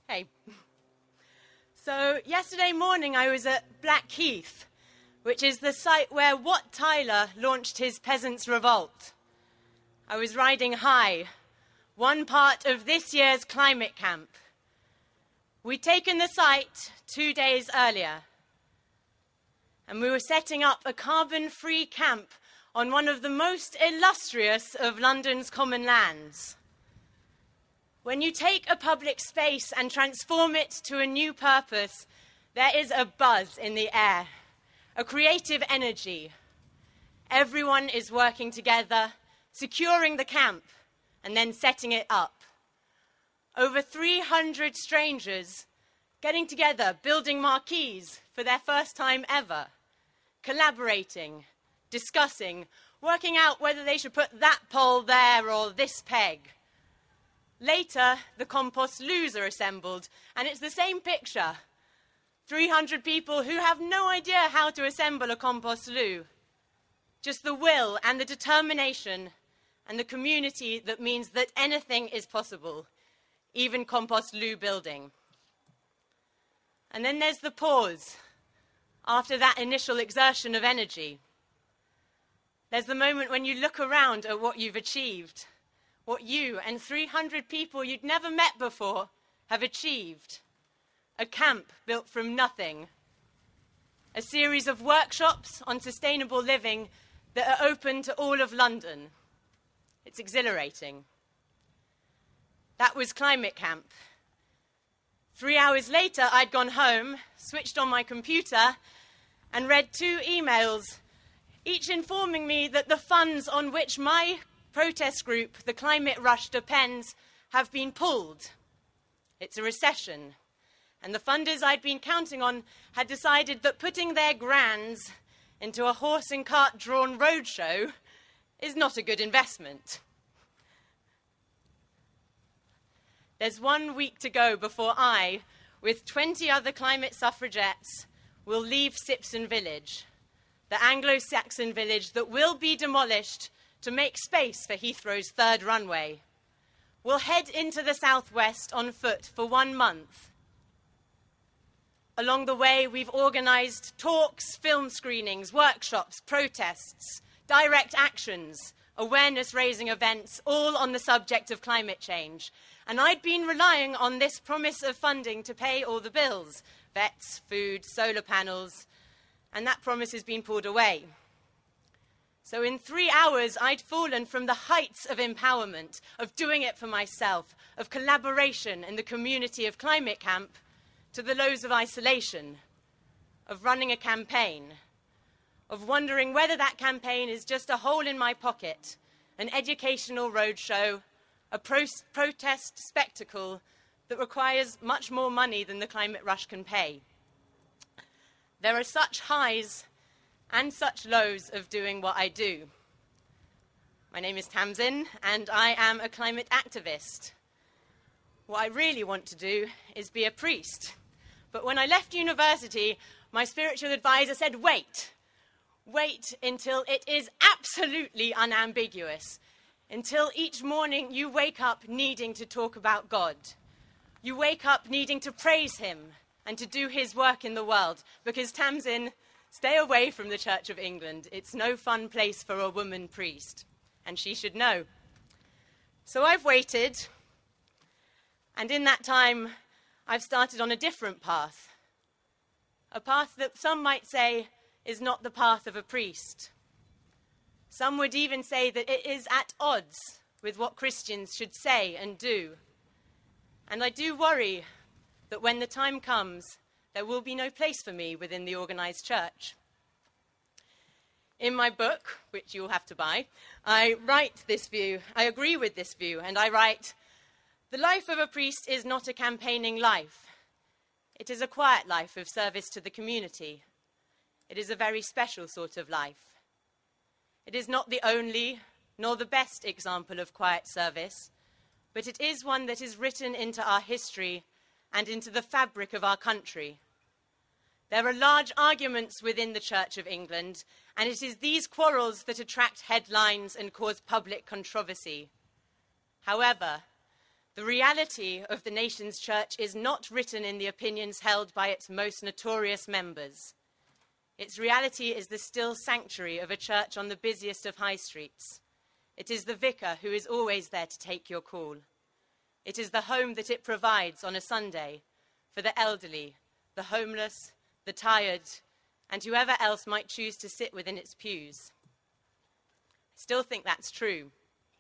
Hey. So yesterday morning I was at Blackheath, which is the site where Wat Tyler launched his Peasants' Revolt. I was riding high, one part of this year's climate camp. We'd taken the site 2 days earlier, and we were setting up a carbon-free camp on one of the most illustrious of London's common lands. When you take a public space and transform it to a new purpose, there is a buzz in the air, a creative energy. Everyone is working together, securing the camp, and then setting it up. Over 300 strangers getting together, building marquees for their first time ever, collaborating, discussing, working out whether they should put that pole there or this peg. Later, the compost loos are assembled, and it's the same picture. 300 people who have no idea how to assemble a compost loo. Just the will and the determination and the community that means that anything is possible, even compost loo building. And then there's the pause after that initial exertion of energy. There's the moment when you look around at what you've achieved, what you and 300 people you'd never met before have achieved. A camp built from nothing. A series of workshops on sustainable living that are open to all of London. It's exhilarating. That was Climate Camp. 3 hours later, I'd gone home, switched on my computer, and read 2 emails, each informing me that the funds on which my protest group, the Climate Rush, depends, have been pulled. It's a recession, and the funders I'd been counting on had decided that putting their grands into a horse and cart drawn roadshow is not a good investment. There's 1 week to go before I, with 20 other climate suffragettes, will leave Sipson Village, the Anglo-Saxon village that will be demolished to make space for Heathrow's 3rd runway. We'll head into the southwest on foot for 1 month. Along the way, we've organised talks, film screenings, workshops, protests, direct actions, awareness-raising events, all on the subject of climate change. And I'd been relying on this promise of funding to pay all the bills, vets, food, solar panels, and that promise has been pulled away. So in 3 hours, I'd fallen from the heights of empowerment, of doing it for myself, of collaboration in the community of Climate Camp, to the lows of isolation, of running a campaign, of wondering whether that campaign is just a hole in my pocket, an educational roadshow, a protest spectacle that requires much more money than the Climate Rush can pay. There are such highs and such lows of doing what I do. My name is Tamsin, and I am a climate activist. What I really want to do is be a priest. But when I left university, my spiritual advisor said, wait until it is absolutely unambiguous, until each morning you wake up needing to talk about God. You wake up needing to praise him and to do his work in the world, because Tamsin, stay away from the Church of England. It's no fun place for a woman priest, and she should know. So I've waited, and in that time, I've started on a different path. A path that some might say is not the path of a priest. Some would even say that it is at odds with what Christians should say and do. And I do worry that when the time comes, there will be no place for me within the organised church. In my book, which you'll have to buy, I write this view. I agree with this view, and I write, the life of a priest is not a campaigning life. It is a quiet life of service to the community. It is a very special sort of life. It is not the only nor the best example of quiet service, but it is one that is written into our history and into the fabric of our country. There are large arguments within the Church of England, and it is these quarrels that attract headlines and cause public controversy. However, The reality of the nation's church is not written in the opinions held by its most notorious members. Its reality is the still sanctuary of a church on the busiest of high streets. It is the vicar who is always there to take your call. It is the home that it provides on a Sunday for the elderly, the homeless, the tired, and whoever else might choose to sit within its pews. I still think that's true.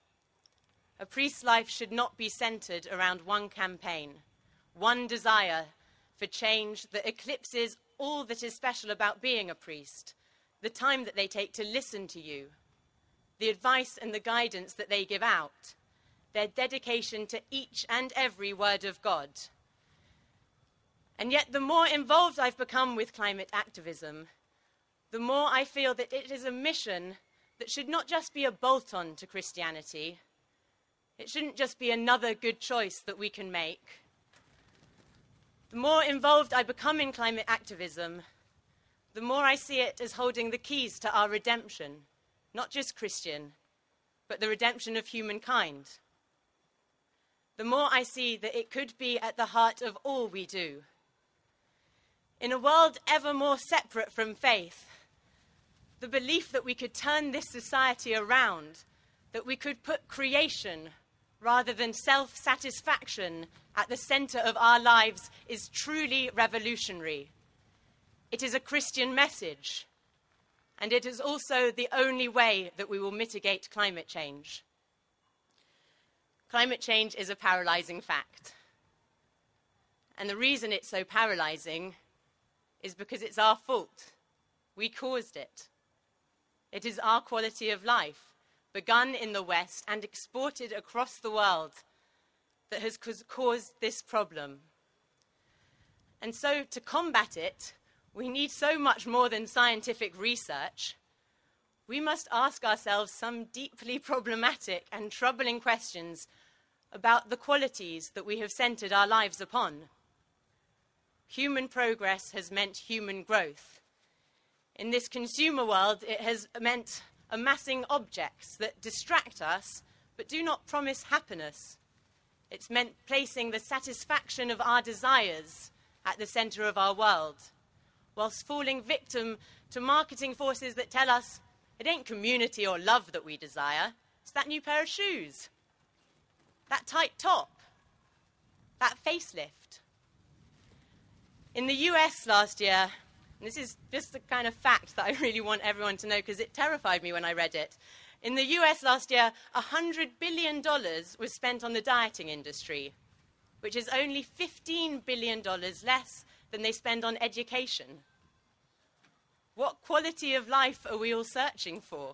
A priest's life should not be centered around one campaign, one desire for change that eclipses all that is special about being a priest, the time that they take to listen to you, the advice and the guidance that they give out, their dedication to each and every word of God. And yet, the more involved I've become with climate activism, the more I feel that it is a mission that should not just be a bolt-on to Christianity. It shouldn't just be another good choice that we can make. The more involved I become in climate activism, the more I see it as holding the keys to our redemption, not just Christian, but the redemption of humankind. The more I see that it could be at the heart of all we do. In a world ever more separate from faith, the belief that we could turn this society around, that we could put creation rather than self-satisfaction at the center of our lives is truly revolutionary. It is a Christian message, and it is also the only way that we will mitigate climate change. Climate change is a paralyzing fact. And the reason it's so paralyzing is because it's our fault. We caused it. It is our quality of life, begun in the West and exported across the world, that has caused this problem. And so to combat it, we need so much more than scientific research. We must ask ourselves some deeply problematic and troubling questions about the qualities that we have centered our lives upon. Human progress has meant human growth. In this consumer world, it has meant amassing objects that distract us but do not promise happiness. It's meant placing the satisfaction of our desires at the center of our world, whilst falling victim to marketing forces that tell us it ain't community or love that we desire, it's that new pair of shoes, that tight top, that facelift. In the US last year, and this is just the kind of fact that I really want everyone to know because it terrified me when I read it. In the US last year, $100 billion was spent on the dieting industry, which is only $15 billion less than they spend on education. What quality of life are we all searching for?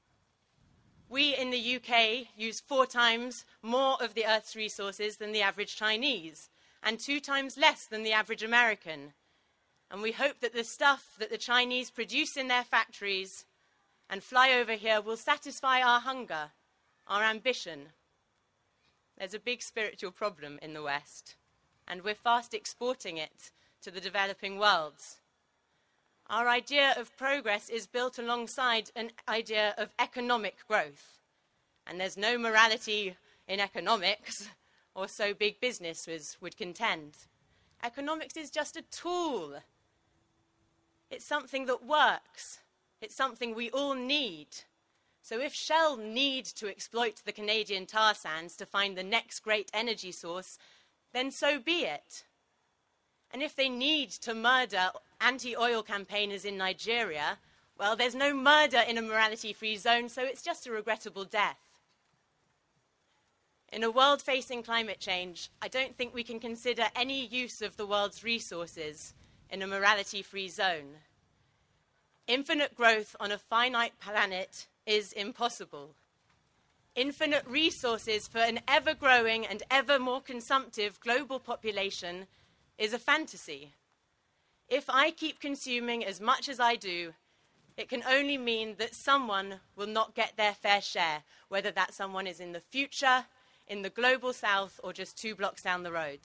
We in the UK use 4 times more of the Earth's resources than the average Chinese, and 2 times less than the average American. And we hope that the stuff that the Chinese produce in their factories and fly over here will satisfy our hunger, our ambition. There's a big spiritual problem in the West, and we're fast exporting it to the developing worlds. Our idea of progress is built alongside an idea of economic growth, and there's no morality in economics, or so big business would contend. Economics is just a tool. It's something that works. It's something we all need. So if Shell need to exploit the Canadian tar sands to find the next great energy source, then so be it. And if they need to murder anti-oil campaigners in Nigeria, well, there's no murder in a morality-free zone, so it's just a regrettable death. In a world facing climate change, I don't think we can consider any use of the world's resources in a morality-free zone. Infinite growth on a finite planet is impossible. Infinite resources for an ever-growing and ever more consumptive global population is a fantasy. If I keep consuming as much as I do, it can only mean that someone will not get their fair share, whether that someone is in the future, in the global south, or just 2 blocks down the road.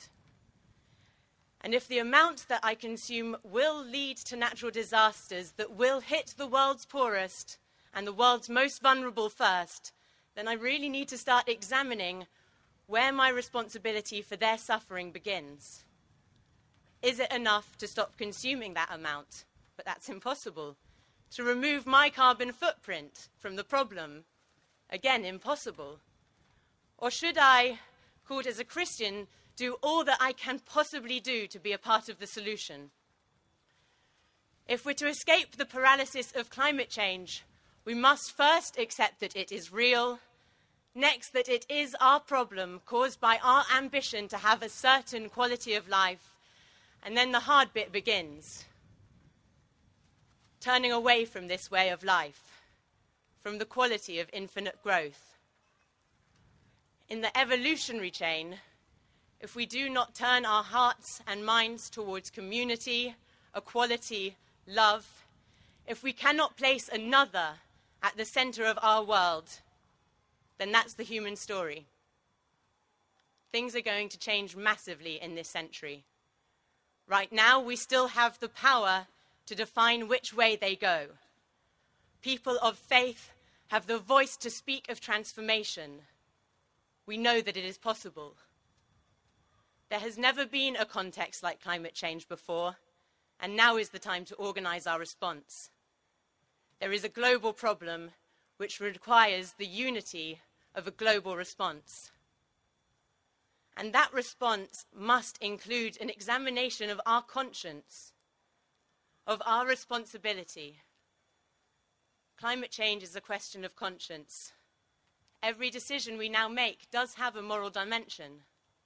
And if the amount that I consume will lead to natural disasters that will hit the world's poorest and the world's most vulnerable first, then I really need to start examining where my responsibility for their suffering begins. Is it enough to stop consuming that amount? But that's impossible. To remove my carbon footprint from the problem? Again, impossible. Or should I, called as a Christian, do all that I can possibly do to be a part of the solution? If we're to escape the paralysis of climate change, we must first accept that it is real, next that it is our problem caused by our ambition to have a certain quality of life, and then the hard bit begins. Turning away from this way of life, from the quality of infinite growth. In the evolutionary chain, if we do not turn our hearts and minds towards community, equality, love, if we cannot place another at the center of our world, then that's the human story. Things are going to change massively in this century. Right now, we still have the power to define which way they go. People of faith have the voice to speak of transformation. We know that it is possible. There has never been a context like climate change before, and now is the time to organize our response. There is a global problem which requires the unity of a global response. And that response must include an examination of our conscience, of our responsibility. Climate change is a question of conscience. Every decision we now make does have a moral dimension.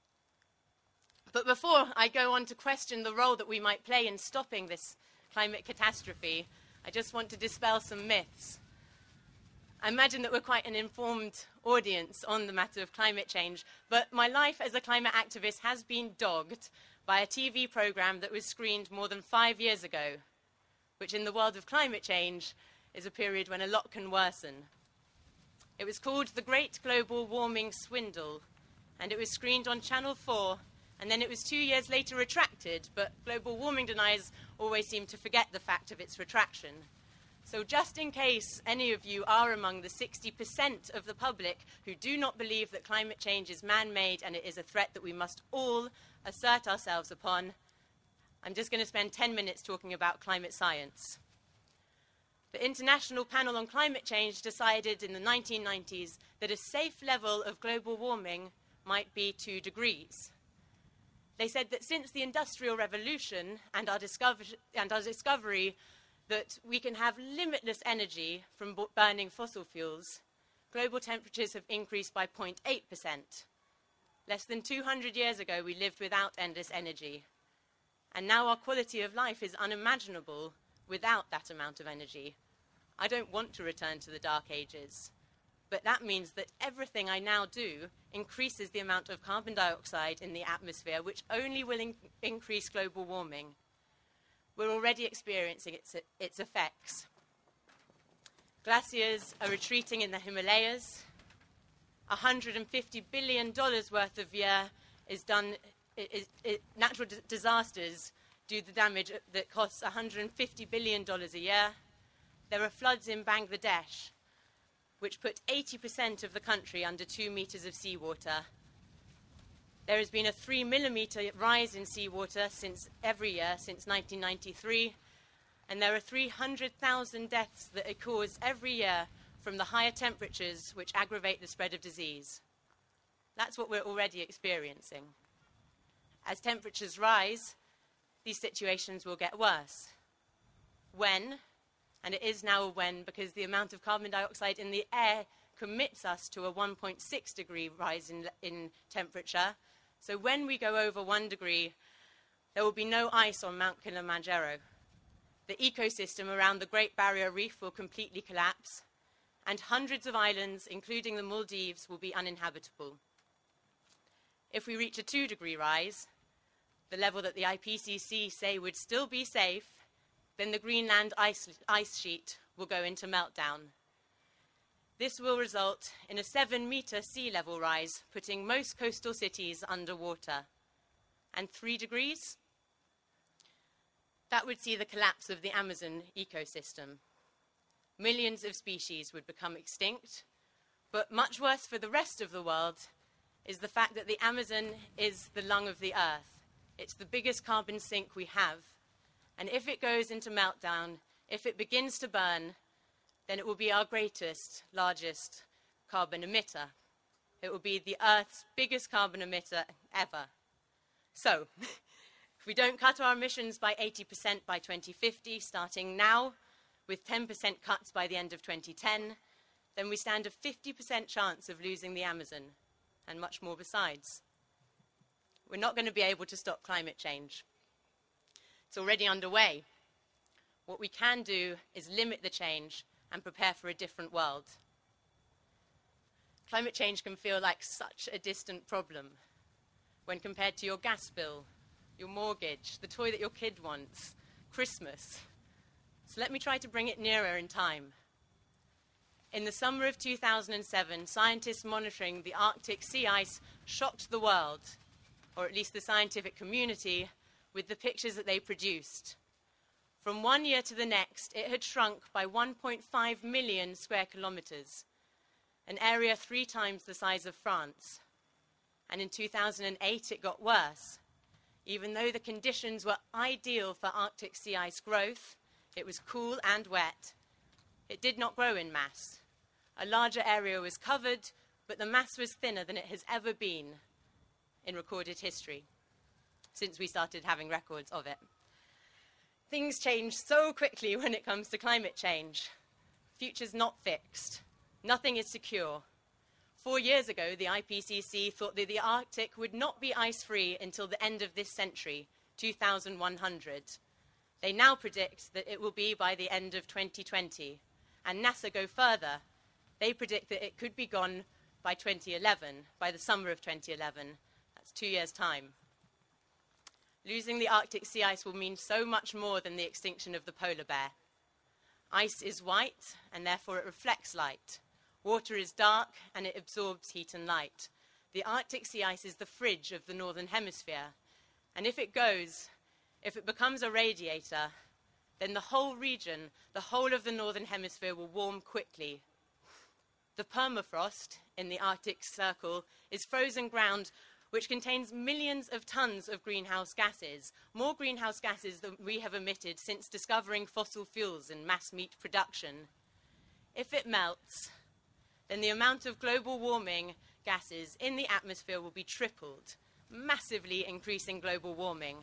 But before I go on to question the role that we might play in stopping this climate catastrophe, I just want to dispel some myths. I imagine that we're quite an informed audience on the matter of climate change, but my life as a climate activist has been dogged by a TV program that was screened more than 5 years ago, which in the world of climate change is a period when a lot can worsen. It was called The Great Global Warming Swindle, and it was screened on Channel 4, and then it was 2 years later retracted, but global warming deniers always seem to forget the fact of its retraction. So just in case any of you are among the 60% of the public who do not believe that climate change is man-made and it is a threat that we must all assert ourselves upon, I'm just going to spend 10 minutes talking about climate science. The International Panel on Climate Change decided in the 1990s that a safe level of global warming might be 2 degrees. They said that since the Industrial Revolution and our discovery that we can have limitless energy from burning fossil fuels, global temperatures have increased by 0.8%. Less than 200 years ago, we lived without endless energy. And now our quality of life is unimaginable without that amount of energy. I don't want to return to the Dark Ages, but that means that everything I now do increases the amount of carbon dioxide in the atmosphere, which only will increase global warming. We're already experiencing its effects. Glaciers are retreating in the Himalayas. $150 billion worth of year is done. Natural disasters do the damage that costs $150 billion a year. There are floods in Bangladesh, which put 80% of the country under 2 meters of seawater. There has been a 3 millimeter rise in seawater every year since 1993, and there are 300,000 deaths that are caused every year from the higher temperatures which aggravate the spread of disease. That's what we're already experiencing. As temperatures rise, these situations will get worse. When, and it is now a when because the amount of carbon dioxide in the air commits us to a 1.6 degree rise in temperature. So when we go over 1 degree, there will be no ice on Mount Kilimanjaro. The ecosystem around the Great Barrier Reef will completely collapse, and hundreds of islands, including the Maldives, will be uninhabitable. If we reach a 2 degree rise, the level that the IPCC say would still be safe, then the Greenland ice sheet will go into meltdown. This will result in a 7-meter sea level rise, putting most coastal cities underwater. And 3 degrees? That would see the collapse of the Amazon ecosystem. Millions of species would become extinct, but much worse for the rest of the world, is the fact that the Amazon is the lung of the earth. It's the biggest carbon sink we have. And if it goes into meltdown, if it begins to burn, then it will be our greatest, largest carbon emitter. It will be the Earth's biggest carbon emitter ever. So, if we don't cut our emissions by 80% by 2050, starting now, with 10% cuts by the end of 2010, then we stand a 50% chance of losing the Amazon, and much more besides. We're not going to be able to stop climate change. It's already underway. What we can do is limit the change and prepare for a different world. Climate change can feel like such a distant problem when compared to your gas bill, your mortgage, the toy that your kid wants, Christmas. So let me try to bring it nearer in time. In the summer of 2007, scientists monitoring the Arctic sea ice shocked the world, or at least the scientific community, with the pictures that they produced. From one year to the next, it had shrunk by 1.5 million square kilometers, an area 3 times the size of France. And in 2008, it got worse. Even though the conditions were ideal for Arctic sea ice growth, it was cool and wet, it did not grow in mass. A larger area was covered, but the mass was thinner than it has ever been in recorded history, since we started having records of it. Things change so quickly when it comes to climate change. Future's not fixed. Nothing is secure. 4 years ago, the IPCC thought that the Arctic would not be ice-free until the end of this century, 2100. They now predict that it will be by the end of 2020. And NASA go further. They predict that it could be gone by 2011, by the summer of 2011. That's 2 years' time. Losing the Arctic sea ice will mean so much more than the extinction of the polar bear. Ice is white, and therefore it reflects light. Water is dark, and it absorbs heat and light. The Arctic sea ice is the fridge of the northern hemisphere. And if it becomes a radiator, then the whole region, the whole of the northern hemisphere will warm quickly. The permafrost in the Arctic Circle is frozen ground which contains millions of tons of greenhouse gases, more greenhouse gases than we have emitted since discovering fossil fuels and mass meat production. If it melts, then the amount of global warming gases in the atmosphere will be tripled, massively increasing global warming.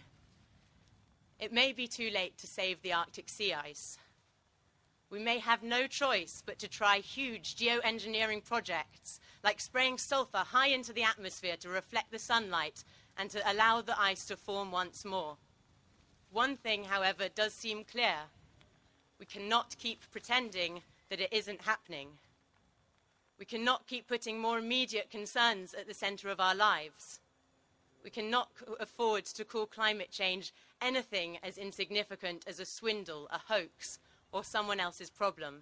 It may be too late to save the Arctic sea ice. We may have no choice but to try huge geoengineering projects, like spraying sulfur high into the atmosphere to reflect the sunlight and to allow the ice to form once more. One thing, however, does seem clear. We cannot keep pretending that it isn't happening. We cannot keep putting more immediate concerns at the center of our lives. We cannot afford to call climate change anything as insignificant as a swindle, a hoax, or someone else's problem.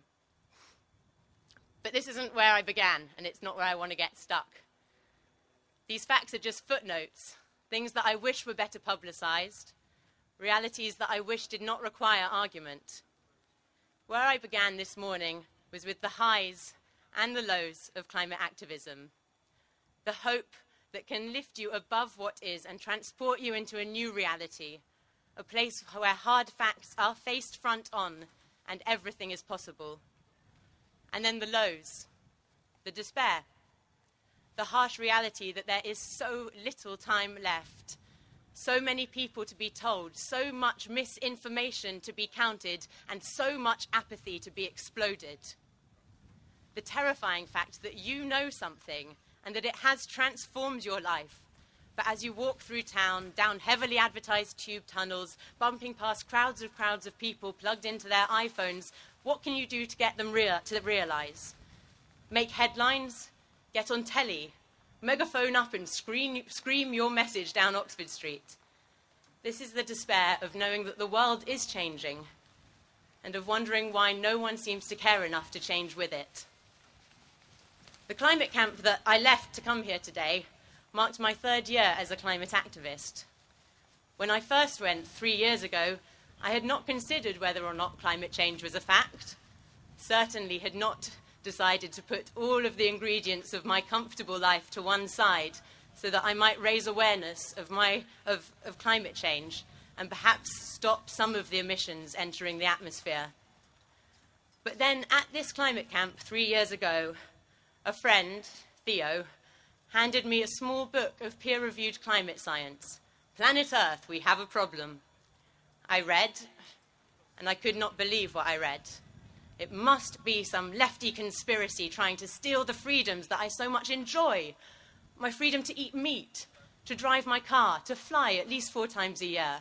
But this isn't where I began, and it's not where I want to get stuck. These facts are just footnotes, things that I wish were better publicized, realities that I wish did not require argument. Where I began this morning was with the highs and the lows of climate activism, the hope that can lift you above what is and transport you into a new reality, a place where hard facts are faced front on and everything is possible. And then the lows, the despair, the harsh reality that there is so little time left, so many people to be told, so much misinformation to be counted, and so much apathy to be exploded. The terrifying fact that you know something and that it has transformed your life. But as you walk through town, down heavily advertised tube tunnels, bumping past crowds of people plugged into their iPhones, what can you do to get them to realize? Make headlines? Get on telly? Megaphone up and scream your message down Oxford Street? This is the despair of knowing that the world is changing and of wondering why no one seems to care enough to change with it. The climate camp that I left to come here today marked my 3rd year as a climate activist. When I first went 3 years ago, I had not considered whether or not climate change was a fact, certainly had not decided to put all of the ingredients of my comfortable life to one side so that I might raise awareness of climate change and perhaps stop some of the emissions entering the atmosphere. But then at this climate camp 3 years ago, a friend, Theo, handed me a small book of peer-reviewed climate science. Planet Earth, we have a problem. I read, and I could not believe what I read. It must be some lefty conspiracy trying to steal the freedoms that I so much enjoy. My freedom to eat meat, to drive my car, to fly at least 4 times a year.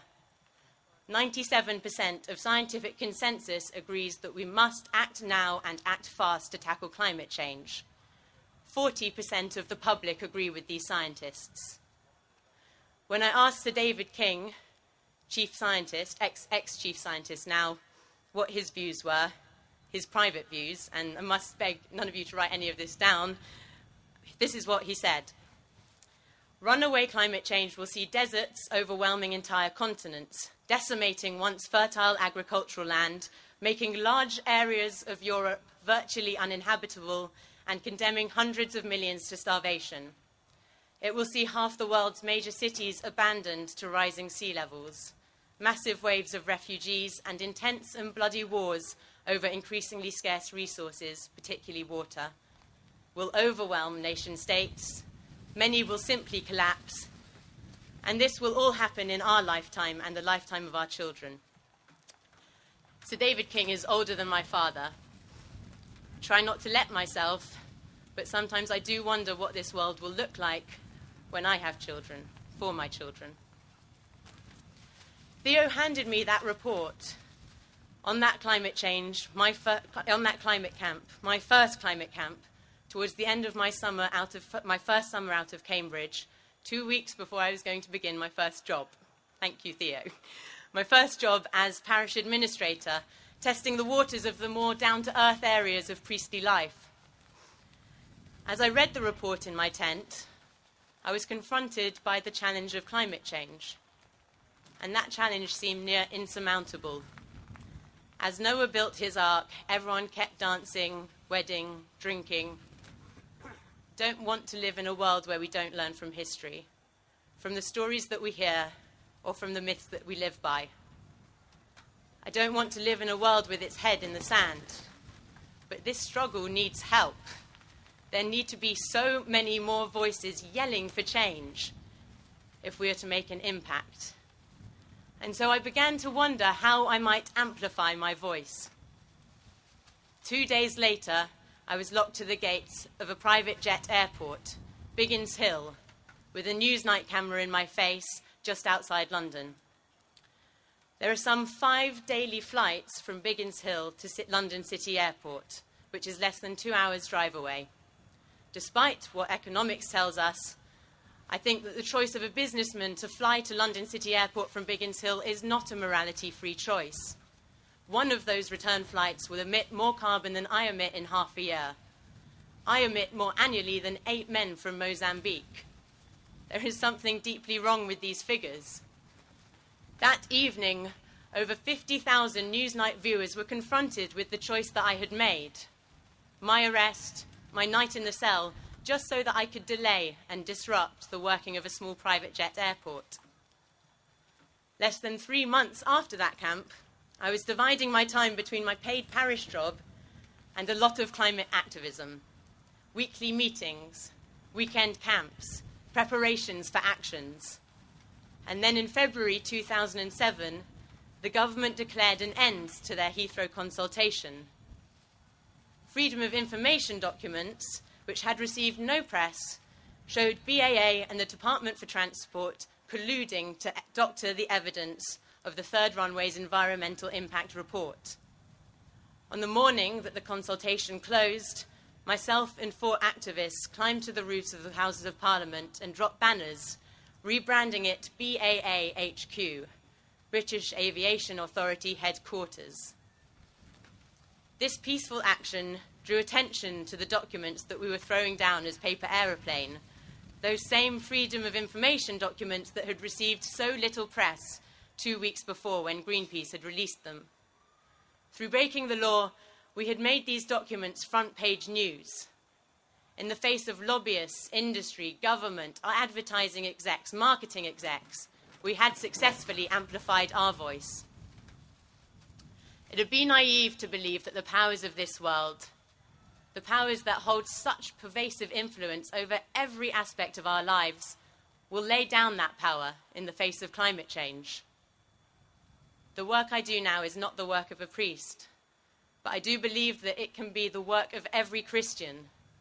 97% of scientific consensus agrees that we must act now and act fast to tackle climate change. 40% of the public agree with these scientists. When I asked Sir David King, chief scientist, ex-chief scientist now, what his views were, his private views, and I must beg none of you to write any of this down, this is what he said. Runaway climate change will see deserts overwhelming entire continents, decimating once fertile agricultural land, making large areas of Europe virtually uninhabitable, and condemning hundreds of millions to starvation. It will see half the world's major cities abandoned to rising sea levels, massive waves of refugees, and intense and bloody wars over increasingly scarce resources, particularly water, will overwhelm nation-states. Many will simply collapse, and this will all happen in our lifetime and the lifetime of our children. Sir David King is older than my father. Try not to let myself, but sometimes I do wonder what this world will look like when I have children, for my children. Theo handed me that report on that climate change, on that climate camp, my first climate camp, towards the end of my first summer out of Cambridge, 2 weeks before I was going to begin my first job. Thank you, Theo. My first job as parish administrator, testing the waters of the more down-to-earth areas of priestly life. As I read the report in my tent, I was confronted by the challenge of climate change. And that challenge seemed near insurmountable. As Noah built his ark, everyone kept dancing, wedding, drinking. Don't want to live in a world where we don't learn from history, from the stories that we hear, or from the myths that we live by. I don't want to live in a world with its head in the sand. But this struggle needs help. There need to be so many more voices yelling for change if we are to make an impact. And so I began to wonder how I might amplify my voice. 2 days later, I was locked to the gates of a private jet airport, Biggins Hill, with a Newsnight camera in my face just outside London. There are some 5 daily flights from Biggins Hill to London City Airport, which is less than 2 hours' drive away. Despite what economics tells us, I think that the choice of a businessman to fly to London City Airport from Biggins Hill is not a morality-free choice. One of those return flights will emit more carbon than I emit in half a year. I emit more annually than 8 men from Mozambique. There is something deeply wrong with these figures. That evening, over 50,000 Newsnight viewers were confronted with the choice that I had made. My arrest, my night in the cell, just so that I could delay and disrupt the working of a small private jet airport. Less than 3 months after that camp, I was dividing my time between my paid parish job and a lot of climate activism, weekly meetings, weekend camps, preparations for actions. And then in February 2007, the government declared an end to their Heathrow consultation. Freedom of Information documents, which had received no press, showed BAA and the Department for Transport colluding to doctor the evidence of the third runway's environmental impact report. On the morning that the consultation closed, myself and 4 activists climbed to the roofs of the Houses of Parliament and dropped banners, rebranding it BAA HQ, British Aviation Authority Headquarters. This peaceful action drew attention to the documents that we were throwing down as paper aeroplane, those same Freedom of Information documents that had received so little press 2 weeks before when Greenpeace had released them. Through breaking the law, we had made these documents front-page news. In the face of lobbyists, industry, government, our advertising execs, marketing execs, we had successfully amplified our voice. It would be naive to believe that the powers of this world, the powers that hold such pervasive influence over every aspect of our lives, will lay down that power in the face of climate change. The work I do now is not the work of a priest, but I do believe that it can be the work of every Christian.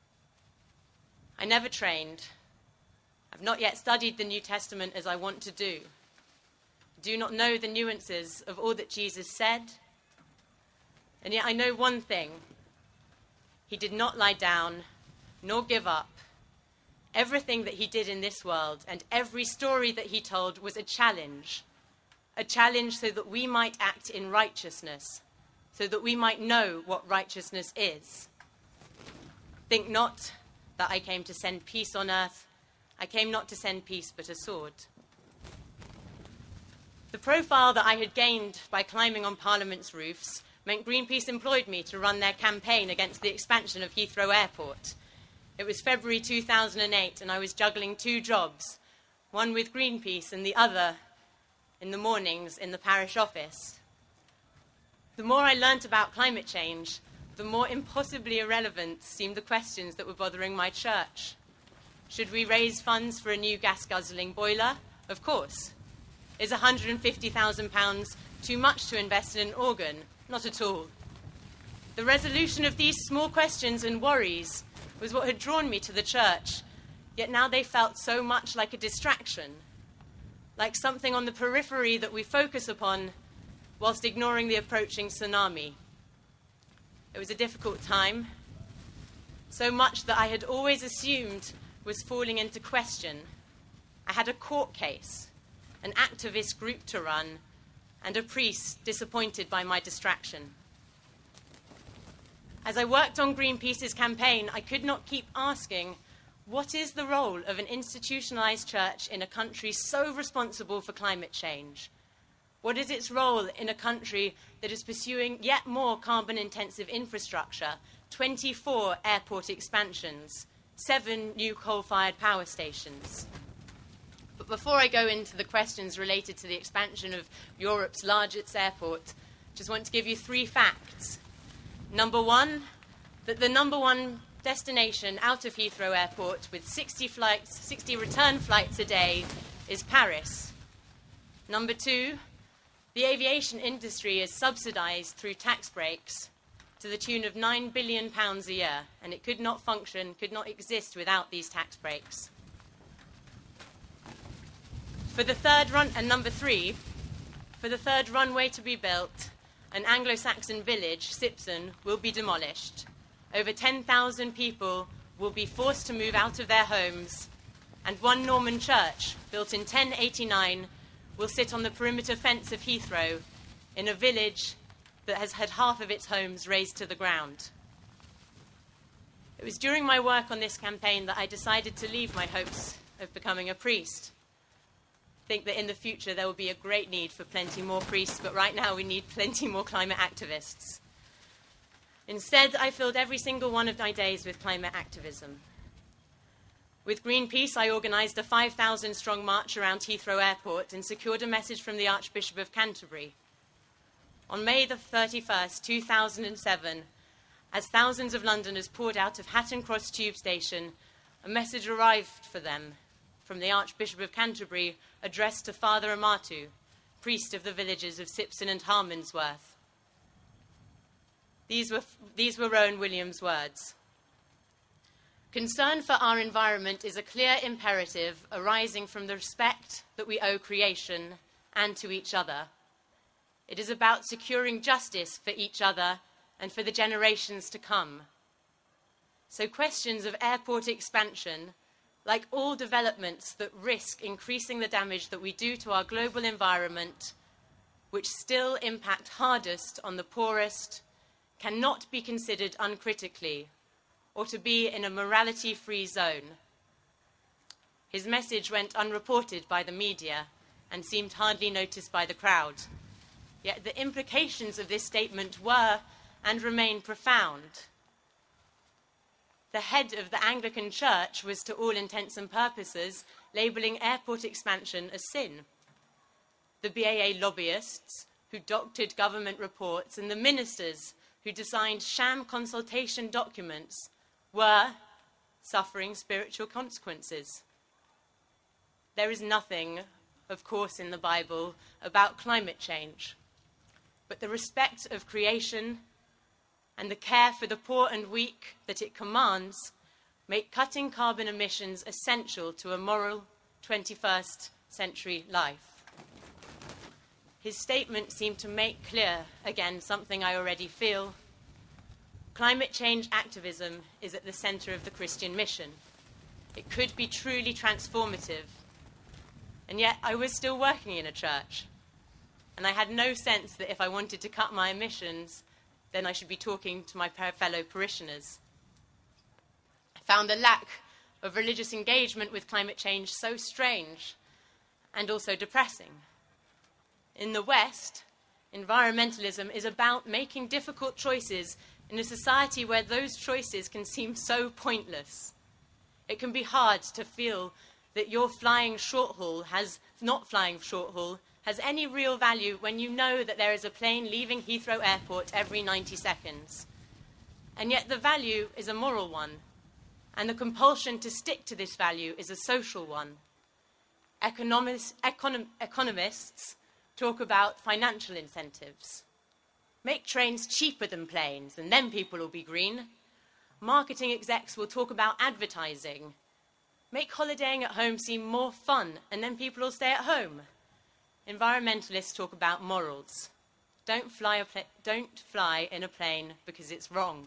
I never trained. I've not yet studied the New Testament as I want to do. I do not know the nuances of all that Jesus said. And yet I know one thing. He did not lie down, nor give up. Everything that he did in this world and every story that he told was a challenge so that we might act in righteousness, so that we might know what righteousness is. Think not that I came to send peace on earth. I came not to send peace, but a sword. The profile that I had gained by climbing on Parliament's roofs meant Greenpeace employed me to run their campaign against the expansion of Heathrow Airport. It was February 2008, and I was juggling two jobs, one with Greenpeace and the other in the mornings in the parish office. The more I learnt about climate change, the more impossibly irrelevant seemed the questions that were bothering my church. Should we raise funds for a new gas-guzzling boiler? Of course. Is £150,000 too much to invest in an organ? Not at all. The resolution of these small questions and worries was what had drawn me to the church, yet now they felt so much like a distraction, like something on the periphery that we focus upon whilst ignoring the approaching tsunami. It was a difficult time. So much that I had always assumed was falling into question. I had a court case, an activist group to run, and a priest disappointed by my distraction. As I worked on Greenpeace's campaign, I could not keep asking, what is the role of an institutionalized church in a country so responsible for climate change? What is its role in a country that is pursuing yet more carbon-intensive infrastructure, 24 airport expansions, 7 new coal-fired power stations? But before I go into the questions related to the expansion of Europe's largest airport, I just want to give you 3 facts. Number 1, that the number 1 destination out of Heathrow Airport with 60 return flights a day is Paris. Number 2, the aviation industry is subsidised through tax breaks to the tune of £9 billion a year, and it could not function, could not exist without these tax breaks. Number 3, for the third runway to be built, an Anglo-Saxon village, Sipson, will be demolished. Over 10,000 people will be forced to move out of their homes, and one Norman church, built in 1089, will sit on the perimeter fence of Heathrow in a village that has had half of its homes razed to the ground. It was during my work on this campaign that I decided to leave my hopes of becoming a priest. I think that in the future there will be a great need for plenty more priests, but right now we need plenty more climate activists. Instead, I filled every single one of my days with climate activism. With Greenpeace, I organised a 5,000-strong march around Heathrow Airport and secured a message from the Archbishop of Canterbury. On May the 31st, 2007, as thousands of Londoners poured out of Hatton Cross Tube Station, a message arrived for them from the Archbishop of Canterbury, addressed to Father Amatu, priest of the villages of Sipson and Harmondsworth. These were Rowan Williams' words. Concern for our environment is a clear imperative arising from the respect that we owe creation and to each other. It is about securing justice for each other and for the generations to come. So questions of airport expansion, like all developments that risk increasing the damage that we do to our global environment, which still impact hardest on the poorest, cannot be considered uncritically or to be in a morality-free zone. His message went unreported by the media and seemed hardly noticed by the crowd. Yet the implications of this statement were and remain profound. The head of the Anglican Church was, to all intents and purposes, labelling airport expansion a sin. The BAA lobbyists who doctored government reports and the ministers who designed sham consultation documents were suffering spiritual consequences. There is nothing, of course, in the Bible about climate change, but the respect of creation and the care for the poor and weak that it commands make cutting carbon emissions essential to a moral 21st century life. His statement seemed to make clear, again, something I already feel. Climate change activism is at the centre of the Christian mission. It could be truly transformative. And yet I was still working in a church. And I had no sense that if I wanted to cut my emissions, then I should be talking to my fellow parishioners. I found the lack of religious engagement with climate change so strange and also depressing. In the West, environmentalism is about making difficult choices in a society where those choices can seem so pointless. It can be hard to feel that your not flying short haul has any real value when you know that there is a plane leaving Heathrow Airport every 90 seconds. And yet the value is a moral one, and the compulsion to stick to this value is a social one. Economists talk about financial incentives. Make trains cheaper than planes, and then people will be green. Marketing execs will talk about advertising. Make holidaying at home seem more fun, and then people will stay at home. Environmentalists talk about morals. Don't fly in a plane because it's wrong.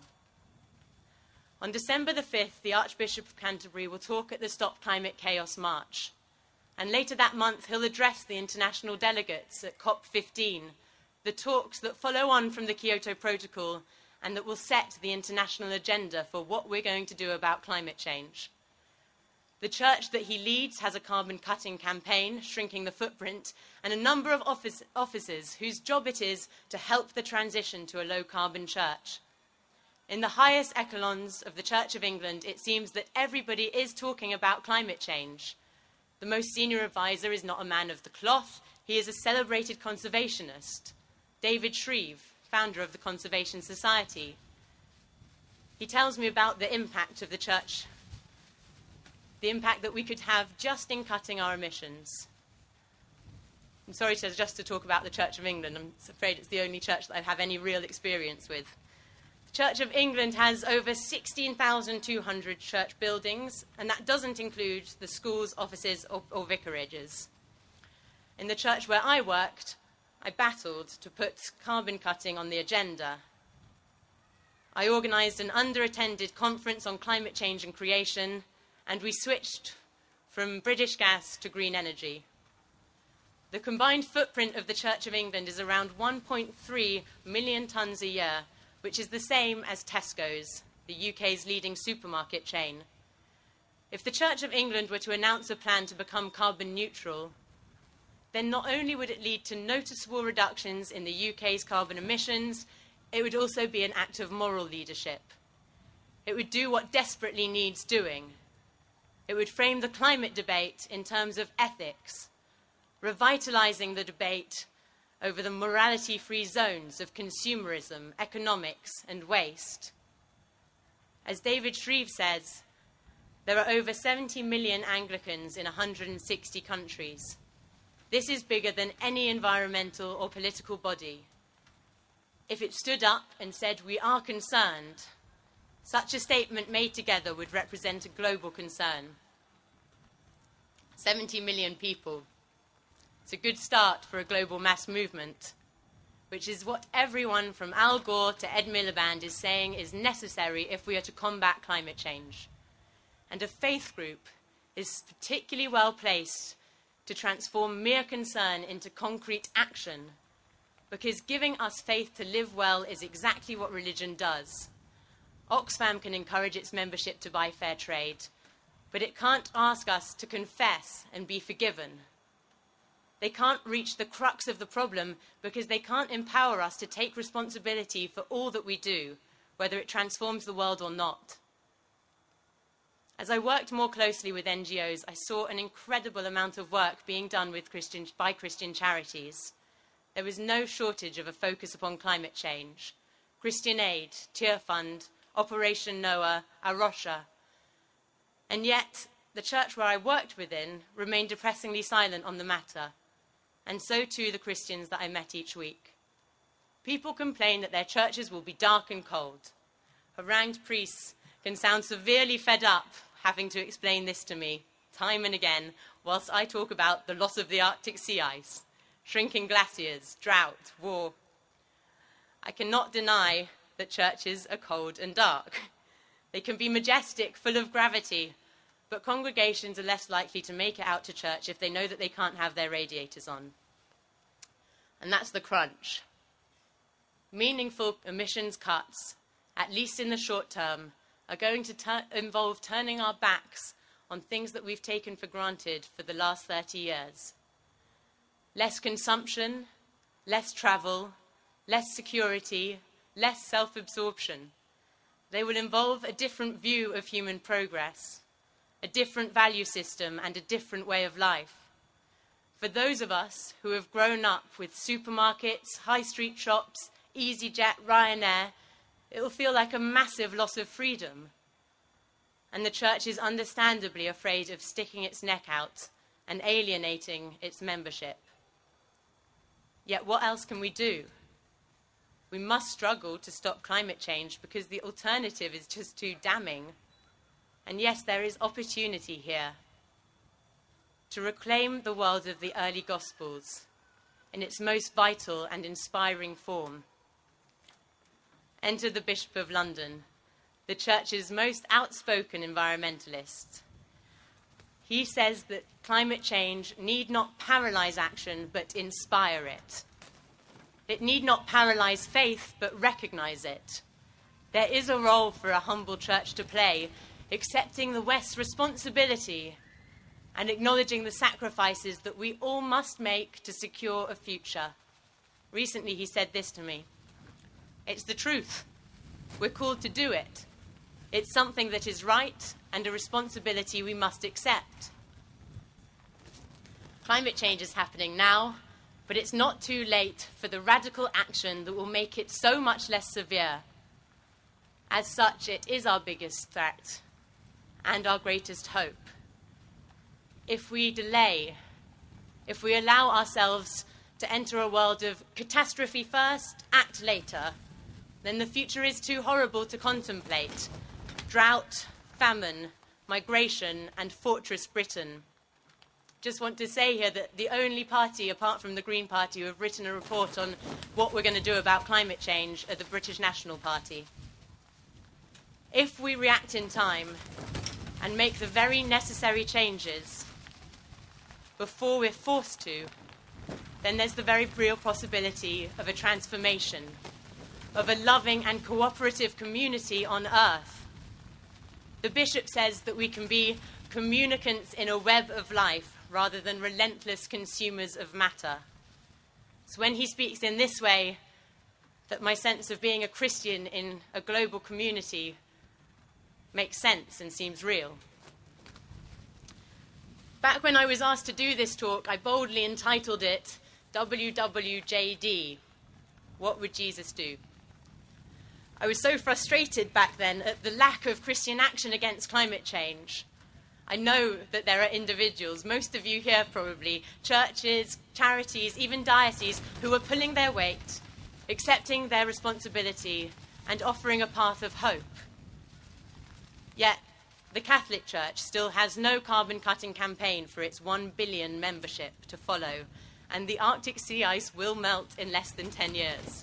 On December the 5th, the Archbishop of Canterbury will talk at the Stop Climate Chaos March. And later that month, he'll address the international delegates at COP15, the talks that follow on from the Kyoto Protocol and that will set the international agenda for what we're going to do about climate change. The church that he leads has a carbon-cutting campaign, shrinking the footprint, and a number of officers whose job it is to help the transition to a low-carbon church. In the highest echelons of the Church of England, it seems that everybody is talking about climate change. The most senior advisor is not a man of the cloth. He is a celebrated conservationist, David Shreve, founder of the Conservation Society. He tells me about the impact of the church, the impact that we could have just in cutting our emissions. I'm sorry just to talk about the Church of England. I'm afraid it's the only church that I have any real experience with. The Church of England has over 16,200 church buildings, and that doesn't include the schools, offices, or vicarages. In the church where I worked, I battled to put carbon cutting on the agenda. I organised an underattended conference on climate change and creation, and we switched from British gas to green energy. The combined footprint of the Church of England is around 1.3 million tonnes a year, which is the same as Tesco's, the UK's leading supermarket chain. If the Church of England were to announce a plan to become carbon neutral, then not only would it lead to noticeable reductions in the UK's carbon emissions, it would also be an act of moral leadership. It would do what desperately needs doing. It would frame the climate debate in terms of ethics, revitalising the debate over the morality-free zones of consumerism, economics, and waste. As David Shreve says, there are over 70 million Anglicans in 160 countries. This is bigger than any environmental or political body. If it stood up and said, "We are concerned," such a statement made together would represent a global concern. 70 million people. It's a good start for a global mass movement, which is what everyone from Al Gore to Ed Miliband is saying is necessary if we are to combat climate change. And a faith group is particularly well placed to transform mere concern into concrete action, because giving us faith to live well is exactly what religion does. Oxfam can encourage its membership to buy fair trade, but it can't ask us to confess and be forgiven. They can't reach the crux of the problem because they can't empower us to take responsibility for all that we do, whether it transforms the world or not. As I worked more closely with NGOs, I saw an incredible amount of work being done by Christian charities. There was no shortage of a focus upon climate change. Christian Aid, Tear Fund, Operation Noah, Arosha. And yet, the church where I worked within remained depressingly silent on the matter, and so too the Christians that I met each week. People complain that their churches will be dark and cold. Harangued priests can sound severely fed up having to explain this to me time and again whilst I talk about the loss of the Arctic sea ice, shrinking glaciers, drought, war. I cannot deny that churches are cold and dark. They can be majestic, full of gravity, but congregations are less likely to make it out to church if they know that they can't have their radiators on. And that's the crunch. Meaningful emissions cuts, at least in the short term, are going to involve turning our backs on things that we've taken for granted for the last 30 years. Less consumption, less travel, less security, less self-absorption. They will involve a different view of human progress, a different value system, and a different way of life. For those of us who have grown up with supermarkets, high street shops, EasyJet, Ryanair, it will feel like a massive loss of freedom. And the church is understandably afraid of sticking its neck out and alienating its membership. Yet what else can we do? We must struggle to stop climate change because the alternative is just too damning. And yes, there is opportunity here to reclaim the world of the early Gospels in its most vital and inspiring form. Enter the Bishop of London, the church's most outspoken environmentalist. He says that climate change need not paralyze action, but inspire it. It need not paralyze faith, but recognize it. There is a role for a humble church to play, accepting the West's responsibility and acknowledging the sacrifices that we all must make to secure a future. Recently, he said this to me: "It's the truth. We're called to do it. It's something that is right and a responsibility we must accept." Climate change is happening now, but it's not too late for the radical action that will make it so much less severe. As such, it is our biggest threat and our greatest hope. If we delay, if we allow ourselves to enter a world of catastrophe first, act later, then the future is too horrible to contemplate. Drought, famine, migration, and Fortress Britain. Just want to say here that the only party, apart from the Green Party, who have written a report on what we're going to do about climate change are the British National Party. If we react in time and make the very necessary changes before we're forced to, then there's the very real possibility of a transformation, of a loving and cooperative community on earth. The bishop says that we can be communicants in a web of life rather than relentless consumers of matter. It's when he speaks in this way that my sense of being a Christian in a global community makes sense and seems real. Back when I was asked to do this talk, I boldly entitled it WWJD, What Would Jesus Do? I was so frustrated back then at the lack of Christian action against climate change. I know that there are individuals, most of you here probably, churches, charities, even dioceses, who are pulling their weight, accepting their responsibility, and offering a path of hope. Yet, the Catholic Church still has no carbon-cutting campaign for its 1 billion membership to follow, and the Arctic sea ice will melt in less than 10 years.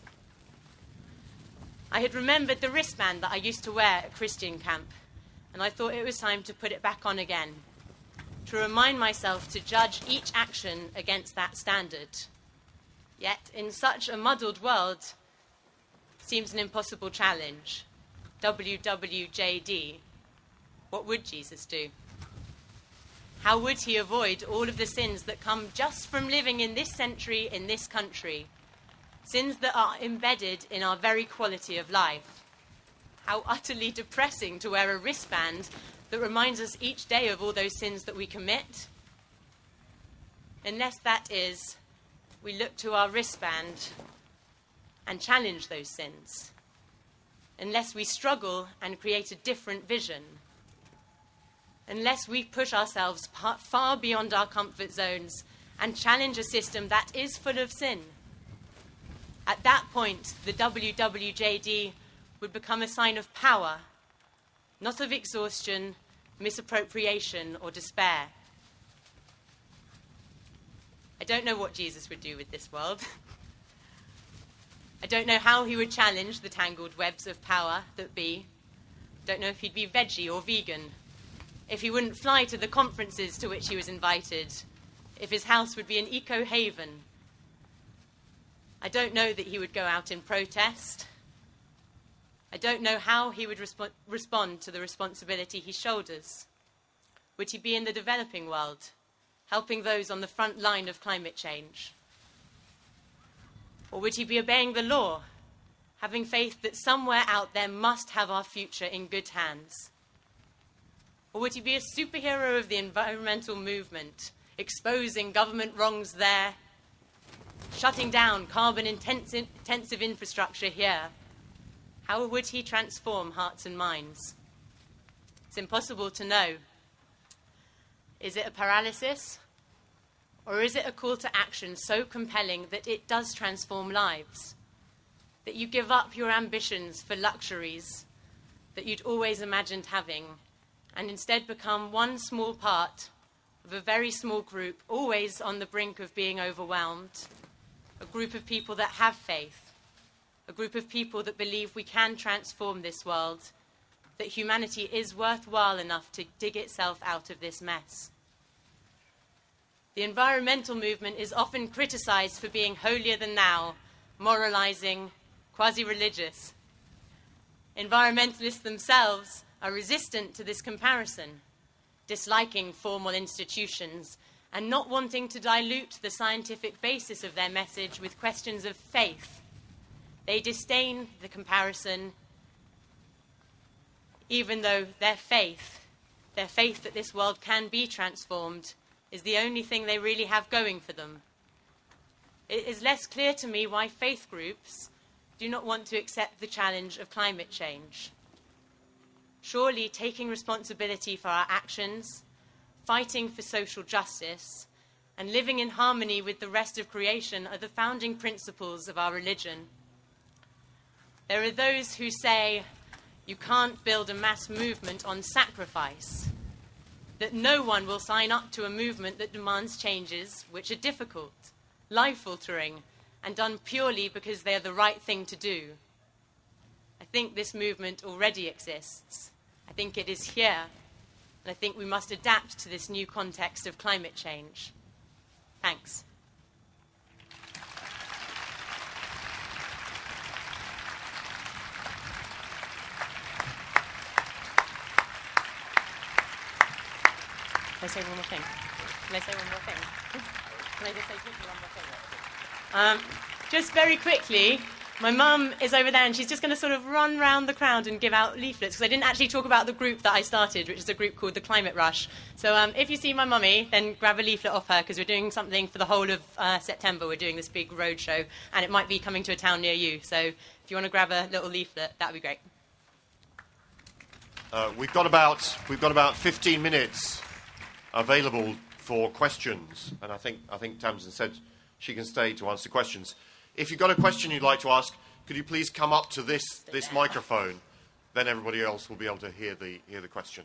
I had remembered the wristband that I used to wear at Christian camp, and I thought it was time to put it back on again, to remind myself to judge each action against that standard. Yet, in such a muddled world, seems an impossible challenge. WWJD, what would Jesus do? How would he avoid all of the sins that come just from living in this century, in this country? Sins that are embedded in our very quality of life. How utterly depressing to wear a wristband that reminds us each day of all those sins that we commit. Unless that is, we look to our wristband and challenge those sins. Unless we struggle and create a different vision. Unless we push ourselves far beyond our comfort zones and challenge a system that is full of sin. At that point, the WWJD would become a sign of power, not of exhaustion, misappropriation, or despair. I don't know what Jesus would do with this world. I don't know how he would challenge the tangled webs of power that be. Don't know if he'd be veggie or vegan, if he wouldn't fly to the conferences to which he was invited, if his house would be an eco-haven. I don't know that he would go out in protest. I don't know how he would respond to the responsibility he shoulders. Would he be in the developing world, helping those on the front line of climate change? Or would he be obeying the law, having faith that somewhere out there must have our future in good hands? Or would he be a superhero of the environmental movement, exposing government wrongs there, shutting down carbon-intensive infrastructure here? How would he transform hearts and minds? It's impossible to know. Is it a paralysis? Or is it a call to action so compelling that it does transform lives? That you give up your ambitions for luxuries that you'd always imagined having, and instead become one small part of a very small group, always on the brink of being overwhelmed, a group of people that have faith, a group of people that believe we can transform this world, that humanity is worthwhile enough to dig itself out of this mess. The environmental movement is often criticized for being holier than thou, moralizing, quasi-religious. Environmentalists themselves are resistant to this comparison, disliking formal institutions and not wanting to dilute the scientific basis of their message with questions of faith. They disdain the comparison, even though their faith that this world can be transformed, is the only thing they really have going for them. It is less clear to me why faith groups do not want to accept the challenge of climate change. Surely taking responsibility for our actions, fighting for social justice, and living in harmony with the rest of creation are the founding principles of our religion. There are those who say you can't build a mass movement on sacrifice, that no one will sign up to a movement that demands changes which are difficult, life-altering, and done purely because they are the right thing to do. I think this movement already exists. I think it is here, and I think we must adapt to this new context of climate change. Thanks. Can I say one more thing? Can I say one more thing? Can I just say quickly one more thing? Just very quickly, my mum is over there and she's just going to sort of run round the crowd and give out leaflets, because I didn't actually talk about the group that I started, which is a group called the Climate Rush. So if you see my mummy, then grab a leaflet off her, because we're doing something for the whole of September. We're doing this big road show, and it might be coming to a town near you. So if you want to grab a little leaflet, that would be great. We've got about 15 minutes available for questions, and I think Tamsin said she can stay to answer questions. If you've got a question you'd like to ask, could you please come up to this microphone? Then everybody else will be able to hear the question.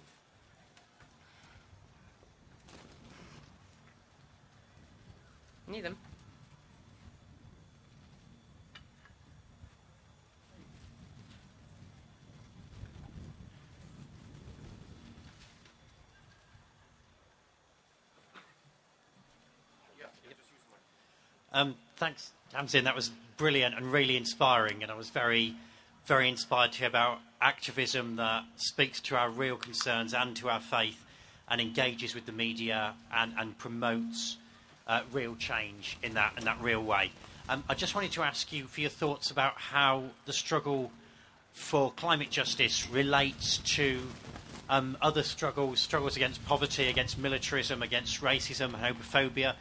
Need them. Thanks, Tamsin. That was brilliant and really inspiring, and I was very, very inspired to hear about activism that speaks to our real concerns and to our faith. and engages with the media and promotes real change in that real way. I just wanted to ask you for your thoughts about how the struggle for climate justice relates to other struggles against poverty, against militarism, against racism, homophobia.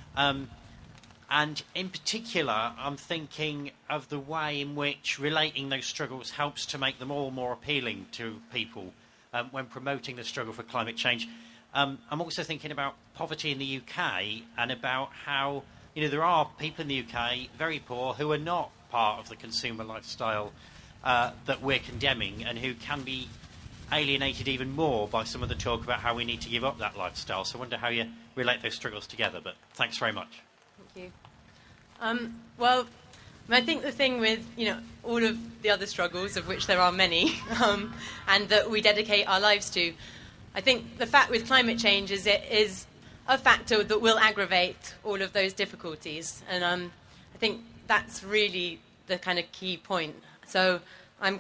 And in particular, I'm thinking of the way in which relating those struggles helps to make them all more appealing to people when promoting the struggle for climate change. I'm also thinking about poverty in the UK and about how, there are people in the UK, very poor, who are not part of the consumer lifestyle that we're condemning and who can be alienated even more by some of the talk about how we need to give up that lifestyle. So I wonder how you relate those struggles together, but thanks very much. Thank you. Well, I think the thing with, all of the other struggles, of which there are many, and that we dedicate our lives to, I think the fact with climate change is it is a factor that will aggravate all of those difficulties. And I think that's really the kind of key point. So I'm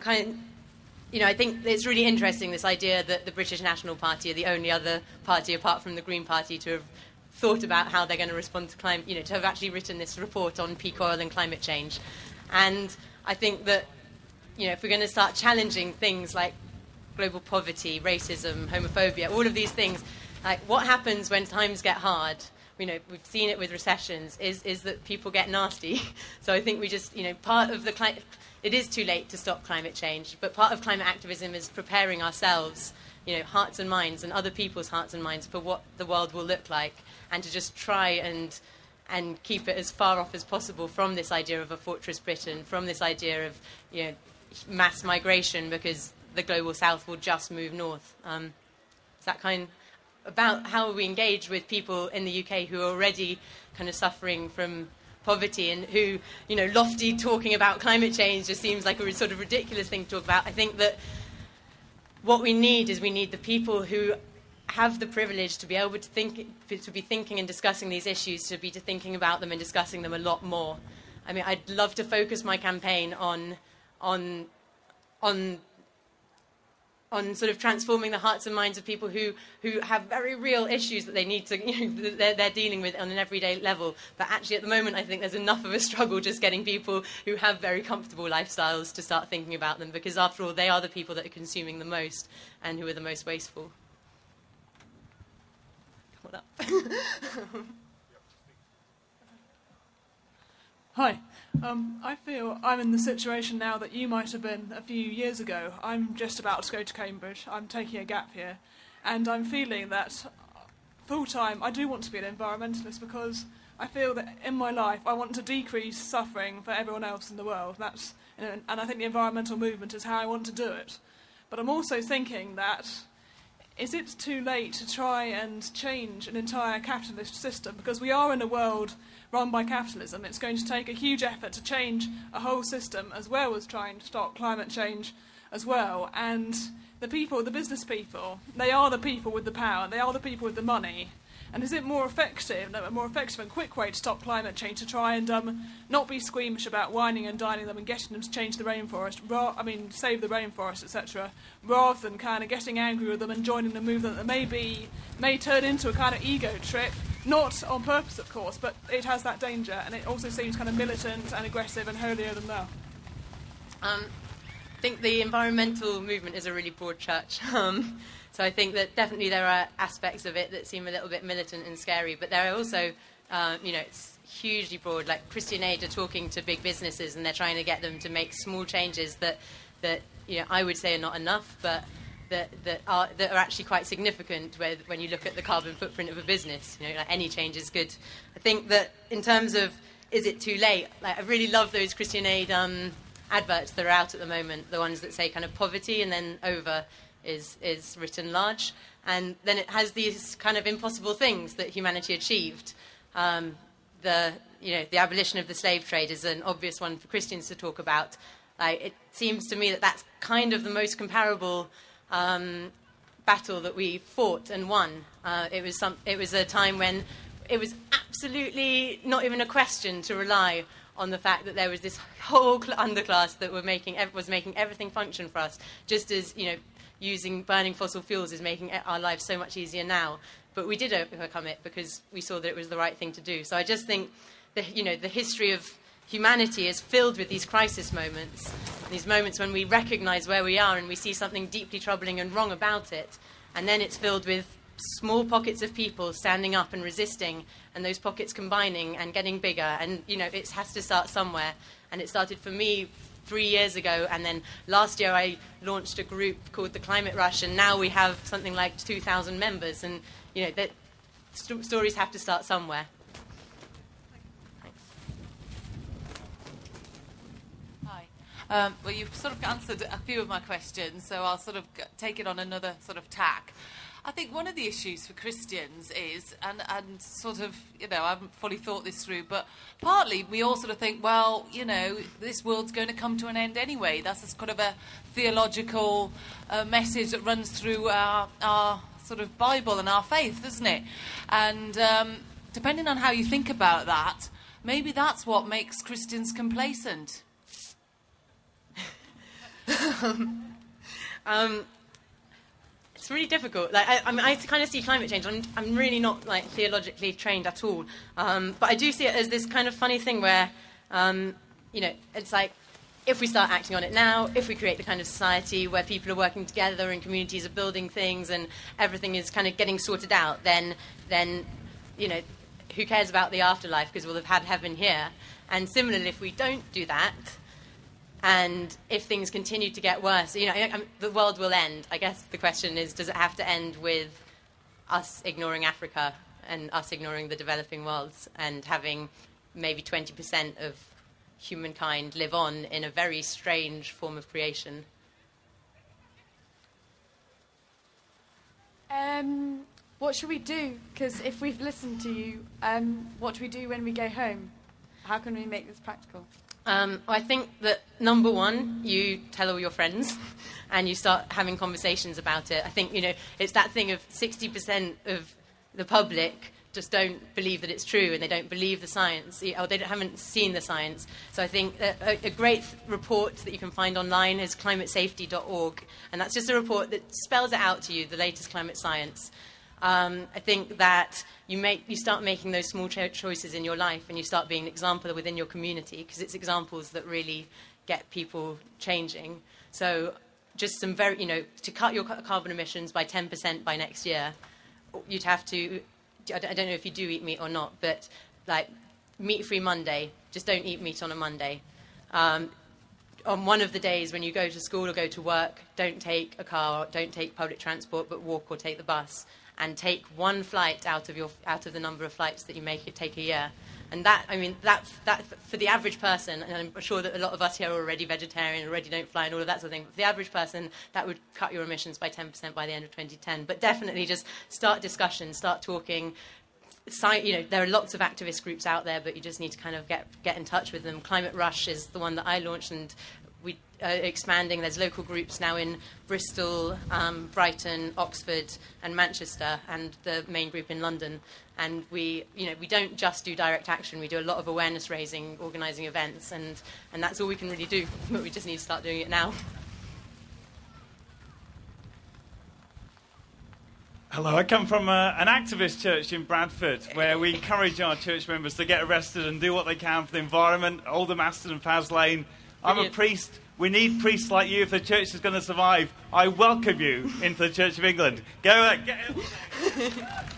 I think it's really interesting, this idea that the British National Party are the only other party apart from the Green Party to have thought about how they're going to respond to climate, to have actually written this report on peak oil and climate change. And I think that, if we're going to start challenging things like global poverty, racism, homophobia, all of these things, like what happens when times get hard, we've seen it with recessions, is that people get nasty. So I think we just, part of it is too late to stop climate change, but part of climate activism is preparing ourselves, hearts and minds and other people's hearts and minds for what the world will look like, and to just try and keep it as far off as possible from this idea of a fortress Britain, from this idea of, mass migration, because the global south will just move north. Is that about how we engage with people in the UK who are already kind of suffering from poverty and who, lofty talking about climate change just seems like a sort of ridiculous thing to talk about. I think that what we need is the people who have the privilege to be able to be thinking and discussing these issues, to be thinking about them and discussing them a lot more. I mean, I'd love to focus my campaign on sort of transforming the hearts and minds of people who have very real issues that they need to, they're dealing with on an everyday level. But actually, at the moment, I think there's enough of a struggle just getting people who have very comfortable lifestyles to start thinking about them, because after all, they are the people that are consuming the most and who are the most wasteful. Hold up. Hi. I feel I'm in the situation now that you might have been a few years ago. I'm just about to go to Cambridge. I'm taking a gap year. And I'm feeling that full-time I do want to be an environmentalist, because I feel that in my life I want to decrease suffering for everyone else in the world. And I think the environmental movement is how I want to do it. But I'm also thinking that, is it too late to try and change an entire capitalist system? Because we are in a world run by capitalism. It's going to take a huge effort to change a whole system, as well as trying to stop climate change as well. And the business people, they are the people with the power, they are the people with the money. And is it a more effective and quick way to stop climate change to try and not be squeamish about whining and dining them and getting them to change the rainforest, save the rainforest, etc., rather than kind of getting angry with them and joining the movement that may turn into a kind of ego trip, not on purpose, of course, but it has that danger, and it also seems kind of militant and aggressive and holier than thou. I think the environmental movement is a really broad church. So I think that definitely there are aspects of it that seem a little bit militant and scary, but there are also, it's hugely broad. Like Christian Aid are talking to big businesses, and they're trying to get them to make small changes that I would say are not enough, but that are actually quite significant when you look at the carbon footprint of a business. Like any change is good. I think that in terms of, is it too late? Like, I really love those Christian Aid adverts that are out at the moment, the ones that say kind of poverty and then over is written large, and then it has these kind of impossible things that humanity achieved. The abolition of the slave trade is an obvious one for Christians to talk about. It seems to me that that's kind of the most comparable battle that we fought and won. It was a time when it was absolutely not even a question to rely on the fact that there was this whole underclass that was making everything function for us, just as, using burning fossil fuels is making our lives so much easier now. But we did overcome it because we saw that it was the right thing to do. So I just think the history of humanity is filled with these crisis moments, these moments when we recognise where we are and we see something deeply troubling and wrong about it. And then it's filled with small pockets of people standing up and resisting, and those pockets combining and getting bigger. And, it has to start somewhere. And it started for me 3 years ago, and then last year I launched a group called the Climate Rush, and now we have something like 2,000 members. And, that stories have to start somewhere. Well, you've sort of answered a few of my questions, so I'll sort of take it on another sort of tack. I think one of the issues for Christians is, and sort of, I haven't fully thought this through, but partly we all sort of think, well, this world's going to come to an end anyway. That's just kind of a theological message that runs through our sort of Bible and our faith, doesn't it? And depending on how you think about that, maybe that's what makes Christians complacent. It's really difficult. I kind of see climate change. I'm really not theologically trained at all, but I do see it as this kind of funny thing where, it's like if we start acting on it now, if we create the kind of society where people are working together and communities are building things and everything is kind of getting sorted out, then who cares about the afterlife because we'll have had heaven here. And similarly, if we don't do that, and if things continue to get worse, the world will end. I guess the question is, does it have to end with us ignoring Africa and us ignoring the developing worlds and having maybe 20% of humankind live on in a very strange form of creation? What should we do? Because if we've listened to you, what do we do when we go home? How can we make this practical? I think that, number one, you tell all your friends and you start having conversations about it. I think, it's that thing of 60% of the public just don't believe that it's true and they don't believe the science, or they haven't seen the science. So I think a great report that you can find online is climatesafety.org, and that's just a report that spells it out to you, the latest climate science. I think that you start making those small choices in your life and you start being an example within your community, because it's examples that really get people changing. So just some to cut your carbon emissions by 10% by next year, you'd have to, I don't know if you do eat meat or not, but meat-free Monday, just don't eat meat on a Monday. On one of the days when you go to school or go to work, don't take a car, don't take public transport, but walk or take the bus. And take one flight out of the number of flights that you take a year. And that for the average person, and I'm sure that a lot of us here are already vegetarian, already don't fly and all of that sort of thing, but for the average person, that would cut your emissions by 10% by the end of 2010. But definitely just start discussions, start talking. There are lots of activist groups out there, but you just need to kind of get in touch with them. Climate Rush is the one that I launched, and we are expanding. There's local groups now in Bristol, Brighton, Oxford and Manchester, and the main group in London. And we don't just do direct action. We do a lot of awareness raising, organising events, and that's all we can really do. But we just need to start doing it now. Hello, I come from an activist church in Bradford where we encourage our church members to get arrested and do what they can for the environment, Oldham, Aston and Faz Lane. I'm a priest. We need priests like you if the church is going to survive. I welcome you into the Church of England. Go get it. Thank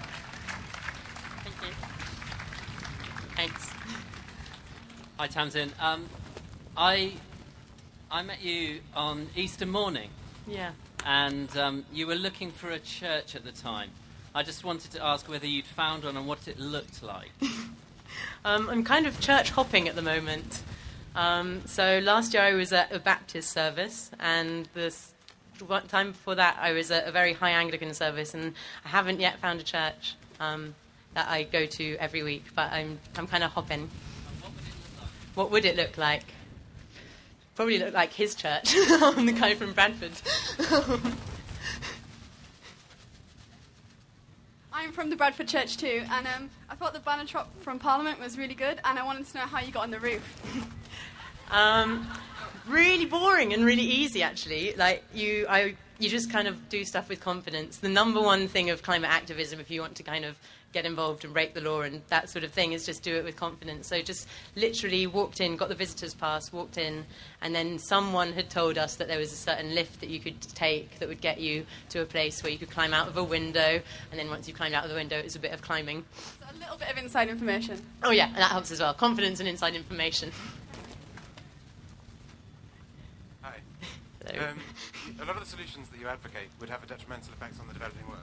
you. Thanks. Hi, Tamsin. I met you on Easter morning. Yeah. And you were looking for a church at the time. I just wanted to ask whether you'd found one and what it looked like. I'm kind of church hopping at the moment. So last year I was at a Baptist service, and the time before that I was at a very high Anglican service, and I haven't yet found a church that I go to every week, but I'm kind of hopping. What would it look like? Probably look like his church. I'm the guy from Bradford. I'm from the Bradford Church too, and I thought the banner drop from Parliament was really good, and I wanted to know how you got on the roof. Really boring and really easy, actually. Like, you just kind of do stuff with confidence. The number one thing of climate activism, if you want to kind of get involved and break the law and that sort of thing, is just do it with confidence. So just literally walked in, got the visitor's pass, walked in, and then someone had told us that there was a certain lift that you could take that would get you to a place where you could climb out of a window, and then once you climbed out of the window, it was a bit of climbing. So a little bit of inside information. Oh yeah, and that helps as well. Confidence and inside information. Hi. A lot of the solutions that you advocate would have a detrimental effect on the developing world.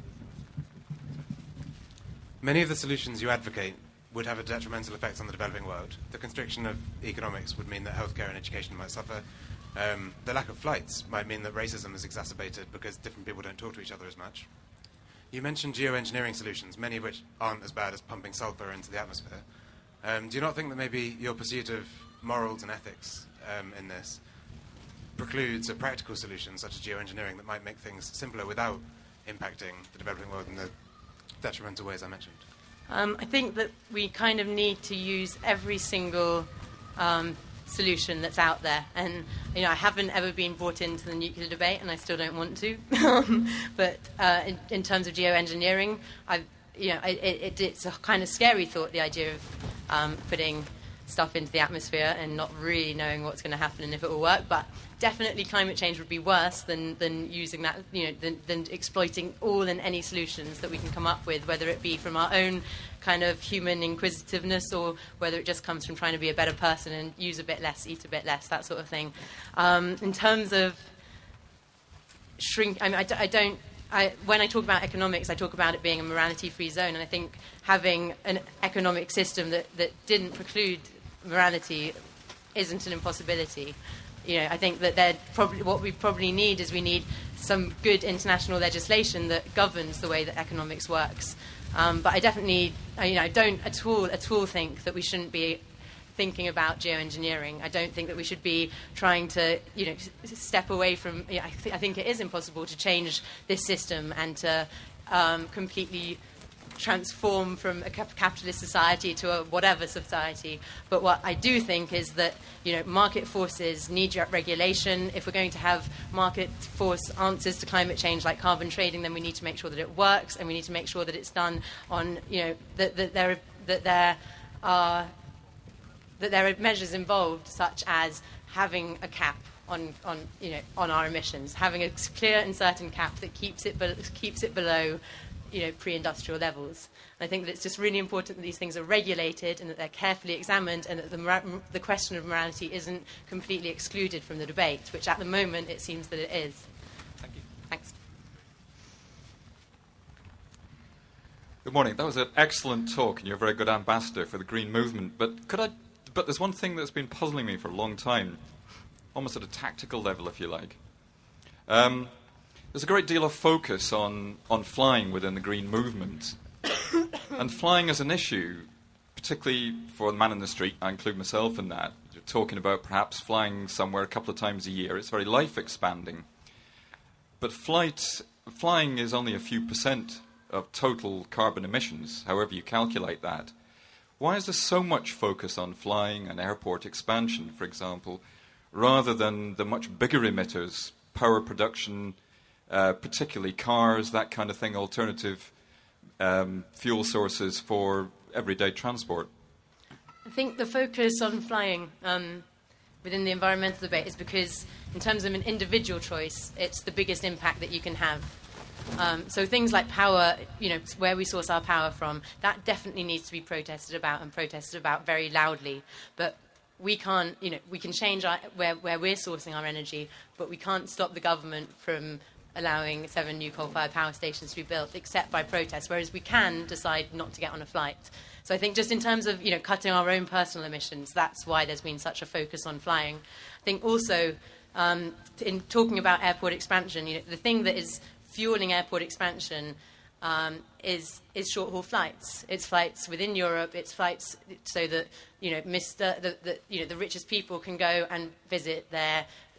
Many of the solutions you advocate would have a detrimental effect on the developing world. The constriction of economics would mean that healthcare and education might suffer. The lack of flights might mean that racism is exacerbated because different people don't talk to each other as much. You mentioned geoengineering solutions, many of which aren't as bad as pumping sulfur into the atmosphere. Do you not think that maybe your pursuit of morals and ethics in this precludes a practical solution such as geoengineering that might make things simpler without impacting the developing world in the detrimental ways I mentioned? I think that we kind of need to use every single solution that's out there. And, I haven't ever been brought into the nuclear debate, and I still don't want to. But in terms of geoengineering, it's a kind of scary thought, the idea of putting stuff into the atmosphere and not really knowing what's going to happen and if it will work. But definitely climate change would be worse than using that, than exploiting all and any solutions that we can come up with, whether it be from our own kind of human inquisitiveness or whether it just comes from trying to be a better person and use a bit less, eat a bit less, that sort of thing. In terms of when I talk about economics, I talk about it being a morality-free zone, and I think having an economic system that didn't preclude morality isn't an impossibility. I think that what we probably need is we need some good international legislation that governs the way that economics works. But I definitely, I don't at all think that we shouldn't be thinking about geoengineering. I don't think that we should be trying to, step away from. I think it is impossible to change this system and to completely transform from a capitalist society to a whatever society. But what I do think is that, market forces need regulation. If we're going to have market force answers to climate change like carbon trading, then we need to make sure that it works, and we need to make sure that it's done on, that there are measures involved, such as having a cap on our emissions, having a clear and certain cap that keeps it below pre-industrial levels. And I think that it's just really important that these things are regulated and that they're carefully examined, and that the question of morality isn't completely excluded from the debate, which at the moment it seems that it is. Thank you. Thanks. Good morning. That was an excellent talk, and you're a very good ambassador for the Green Movement. But there's one thing that's been puzzling me for a long time, almost at a tactical level, if you like. There's a great deal of focus on flying within the Green Movement. And flying is an issue, particularly for the man in the street. I include myself in that. You're talking about perhaps flying somewhere a couple of times a year. It's very life-expanding. But flying is only a few % of total carbon emissions, however you calculate that. Why is there so much focus on flying and airport expansion, for example, rather than the much bigger emitters, power production, particularly cars, that kind of thing, alternative fuel sources for everyday transport? I think the focus on flying within the environmental debate is because, in terms of an individual choice, it's the biggest impact that you can have. So things like power, where we source our power from, that definitely needs to be protested about very loudly. But we can't, we can change where we're sourcing our energy, but we can't stop the government from allowing 7 new coal-fired power stations to be built, except by protest, whereas we can decide not to get on a flight. So I think just in terms of, cutting our own personal emissions, that's why there's been such a focus on flying. I think also, in talking about airport expansion, the thing that is fueling airport expansion is short-haul flights. It's flights within Europe. It's flights so that the richest people can go and visit their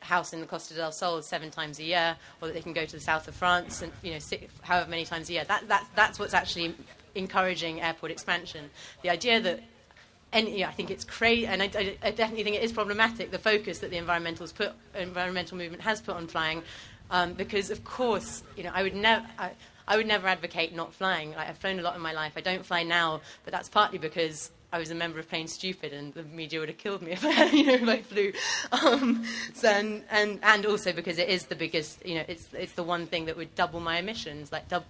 house in the Costa del Sol 7 times a year, or that they can go to the south of France and however many times a year. That's what's actually encouraging airport expansion. The idea that I think it's crazy, and I definitely think it is problematic, the focus that the environmental movement has put on flying, because of course, I would never advocate not flying. I've flown a lot in my life. I don't fly now, but that's partly because I was a member of Plain Stupid, and the media would have killed me if I flew. And also because it is the biggest, it's the one thing that would double my emissions,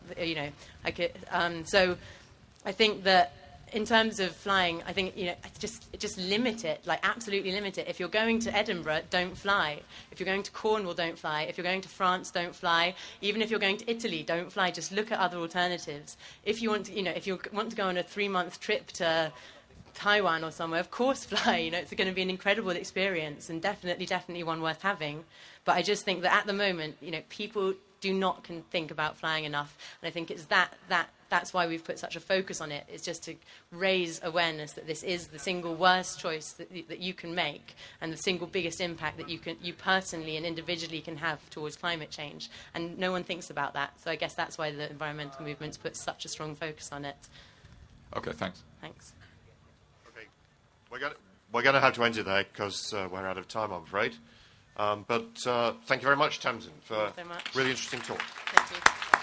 so I think that in terms of flying, I think just limit it, absolutely limit it. If you're going to Edinburgh, don't fly. If you're going to Cornwall, don't fly. If you're going to France, don't fly. Even if you're going to Italy, don't fly. Just look at other alternatives. If you want to go on a 3-month trip to Taiwan or somewhere, of course fly. It's going to be an incredible experience, and definitely one worth having. But I just think that at the moment, people do not think about flying enough, and I think it's that's why we've put such a focus on it. It's just to raise awareness that this is the single worst choice that you can make, and the single biggest impact that you personally and individually can have towards climate change. And no one thinks about that. So I guess that's why the environmental movement's put such a strong focus on it. Okay, thanks. Thanks. Okay, we're going to have to end it there because we're out of time, I'm afraid. But thank you very much, Tamsin, for a really interesting talk. Thank you.